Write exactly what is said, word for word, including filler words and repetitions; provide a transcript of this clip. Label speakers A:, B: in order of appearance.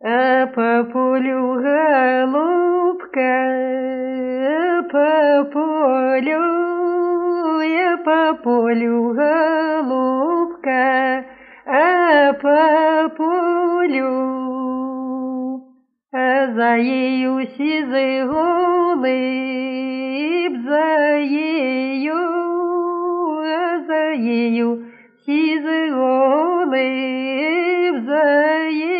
A: А по полю голубка, по полю, я по полю голубка, а по полю, а за ею сизый голубь, за ею, а за ею сизый голубь, за ею.